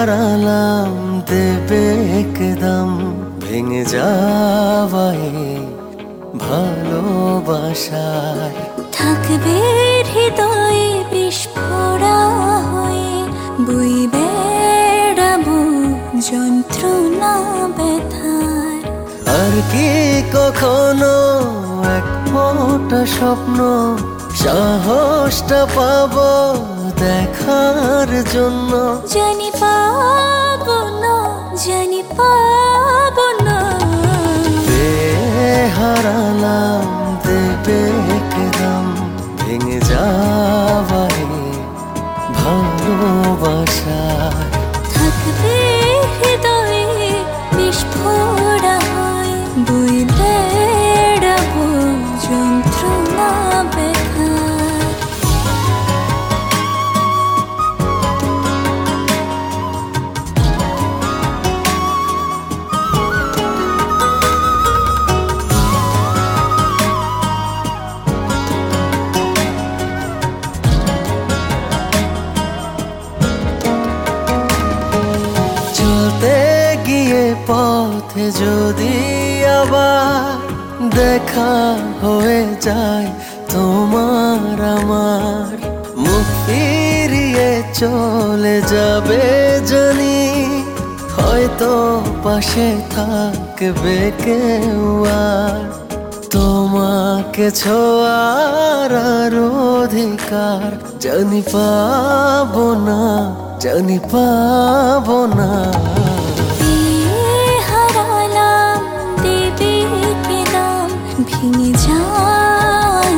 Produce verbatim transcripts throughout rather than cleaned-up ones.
হারালাম দেবে একদম ভেঙে যাওয়াই ভালোবাসায়। থাকবে হৃদয়ে বিস্ফোরা হয়ে বই বেড়াবো যন্ত্রণা ব্যথার। আর কি কখনো এক ফোঁটা স্বপ্ন সাহসটা পাবো দেখার জন্য? জানি পাবো না, জানি পাবো না। হারালাম দেবে একদম ভেঙে যাওয়াই ভালোবাসায়। থাকবে হৃদয়ে বিস্ফোরা হয়ে বই বেড়াবো যন্ত্রণা ব্যথার। পথে যদি আবার দেখা হয়ে যায় তোমার আমার, মুখ ফিরিয়ে চলে যাবে জানি, হয়তো পাশে থাকবে কেউ আর। তোমাকে ছোঁয়ার আর অধিকার জানি পাবো না, জানি পাবো না। ভেঙে যায়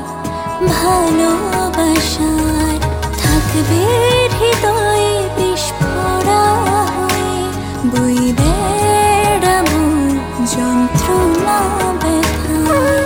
ভালোবাসার। থাকবে হৃদয়ে বিস্ফোরা হয়ে বই বেড়াবো যন্ত্রণা ব্যথার।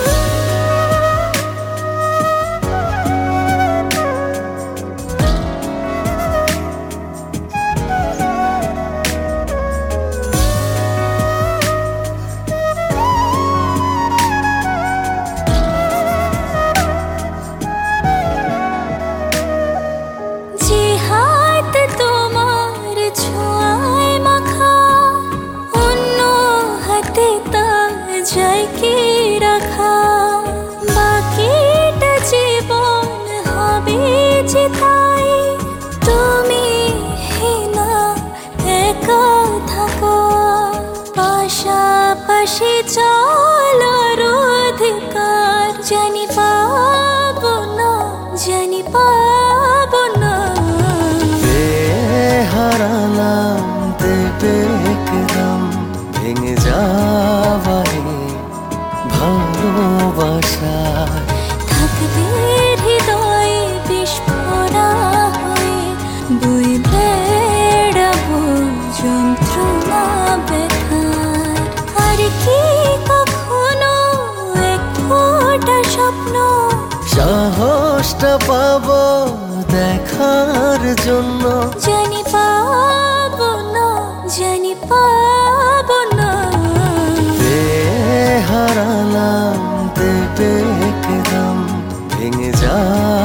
চাই কি রাখা বাকিটা জীবন হবে যে তাই। তুমি না একা থাকো, পাশাপাশি চলার অধিকার জানি পাবো না, জানি পাবো না। হারালাম দেবে একদম ভেঙে যাওয়াই ভালোবাসায়। থাকবে হৃদয়ে বিস্ফোরা হয়ে বই বেড়াবো যন্ত্রণা ব্যথার। আর কি কখনো এক ফোঁটা স্বপ্ন সাহসটা পাবো দেখার জন্য? জানি পাবো না, জানি পাবো না। হারালাম দেবে একদম ভেঙে যা